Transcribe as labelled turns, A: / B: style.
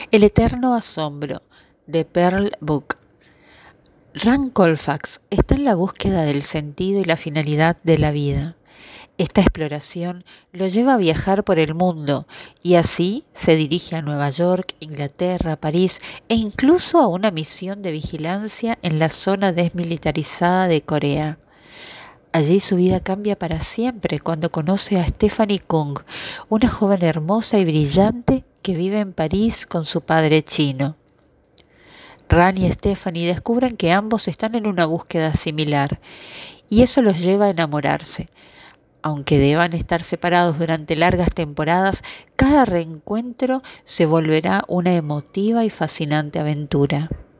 A: El eterno asombro de Pearl Buck. Rand Colfax está en la búsqueda del sentido y la finalidad de la vida. Esta exploración lo lleva a viajar por el mundo y así se dirige a Nueva York, Inglaterra, París e incluso a una misión de vigilancia en la zona desmilitarizada de Corea. Allí su vida cambia para siempre cuando conoce a Stephanie Kung, una joven hermosa y brillante que vive en París con su padre chino. Rand y Stephanie descubren que ambos están en una búsqueda similar y eso los lleva a enamorarse. Aunque deban estar separados durante largas temporadas, cada reencuentro se volverá una emotiva y fascinante aventura.